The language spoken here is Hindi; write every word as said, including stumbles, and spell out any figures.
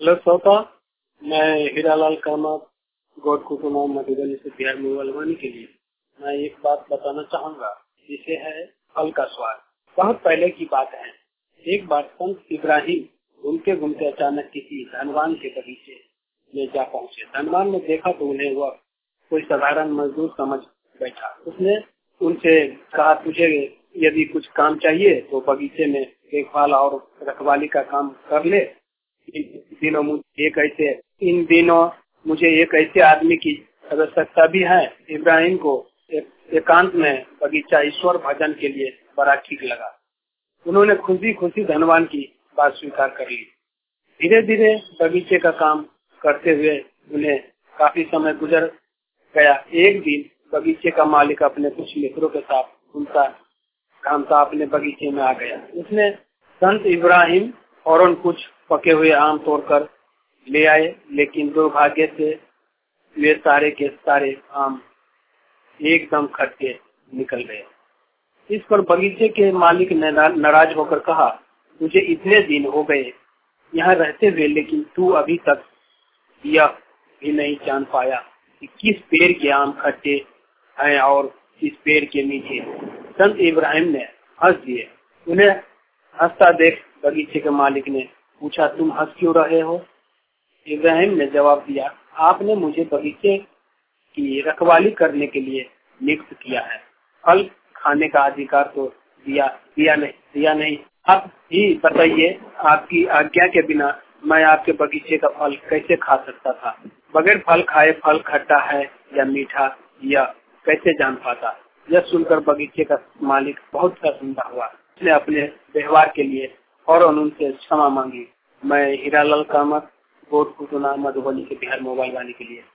हेलो श्रोता, मैं हीरालाल कामत गौड कुटुंब मधुबनी से बिहार में बोलवाने के लिए मैं एक बात बताना चाहूंगा, जिसे है फल का स्वाद। बहुत पहले की बात है, एक बार संत इब्राहिम घूमते घूमते अचानक किसी धनवान के बगीचे में जा पहुंचे। धनवान ने देखा तो उन्हें वह कोई साधारण मजदूर समझ बैठा। उसने उनसे कहा, तुझे यदि कुछ काम चाहिए तो बगीचे में देखभाल और रखवाली का काम कर ले। इन दिनों मुझे एक ऐसे इन दिनों मुझे एक ऐसे आदमी की आवश्यकता भी है। इब्राहिम को एक, एकांत में बगीचा ईश्वर भजन के लिए बड़ा ठीक लगा। उन्होंने खुशी खुशी धनवान की बात स्वीकार कर ली। धीरे धीरे बगीचे का काम करते हुए उन्हें काफी समय गुजर गया। एक दिन बगीचे का मालिक अपने कुछ मित्रों के साथ उनका काम था अपने बगीचे में आ गया। उसने संत इब्राहिम और कुछ पके हुए आम तोड़कर ले आए, लेकिन दुर्भाग्य से वे सारे के सारे आम एकदम खट्टे निकल गए। इस पर बगीचे के मालिक ने नाराज होकर कहा, तुझे इतने दिन हो गए यहाँ रहते हुए, लेकिन तू अभी तक यह भी नहीं जान पाया कि किस पेड़ के आम खट्टे हैं और किस पेड़ के मीठे। संत इब्राहिम ने हंस दिए। उन्हें हंसता देख बगीचे के मालिक ने पूछा, तुम हंस क्यों रहे हो? इब्राहिम ने जवाब दिया, आपने मुझे बगीचे की रखवाली करने के लिए नियुक्त किया है। फल खाने का अधिकार तो दिया दिया नहीं दिया नहीं आप ही बताइए, आपकी आज्ञा के बिना मैं आपके बगीचे का फल कैसे खा सकता था? बगैर फल खाए फल खट्टा है या मीठा यह कैसे जान पाता? यह सुनकर बगीचे का मालिक बहुत शर्मिंदा हुआ। उसने अपने व्यवहार के लिए और उनसे क्षमा मांगी। मैं हीरालाल कामत, गौड कुटुंब मधुबनी से बिहार मोबाइल वाले के लिए।